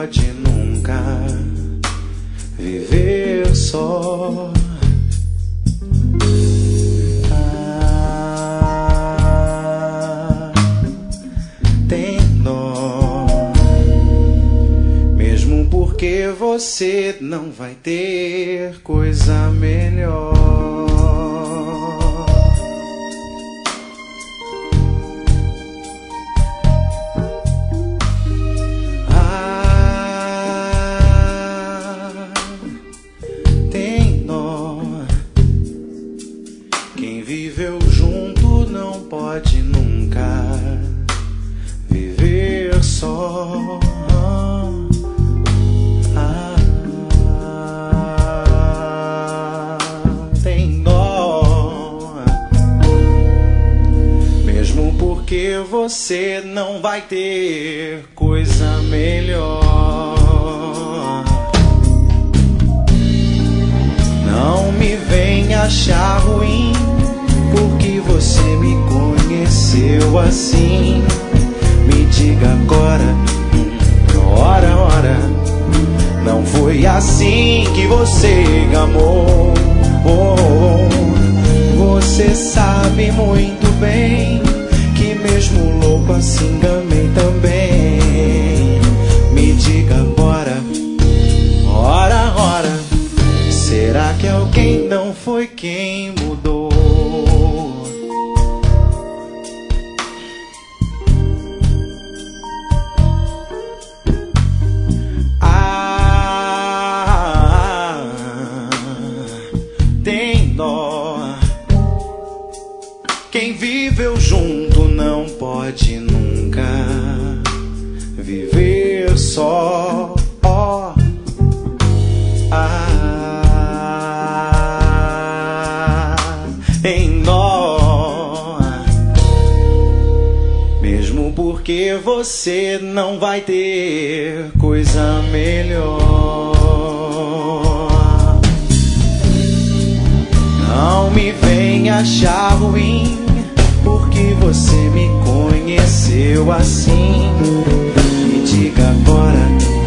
pode nunca viver só. Tem dó, mesmo porque você não vai ter coisa melhor. Tem dó, quem viveu junto não pode nunca viver só. Tem dó, mesmo porque você não vai ter coisa melhor. Não me venha achar ruim, porque você me conheceu assim. Me diga agora, ora, não foi assim que você amou. Você sabe muito bem que mesmo louco assim amei também. Me diga agora, ora, será que alguém não foi quem mudou? Tem dó, quem viveu junto não pode nunca viver só. Tem dó, mesmo porque você não vai ter coisa melhor. Não me venha achar ruim, porque você me conheceu assim. Me diga agora,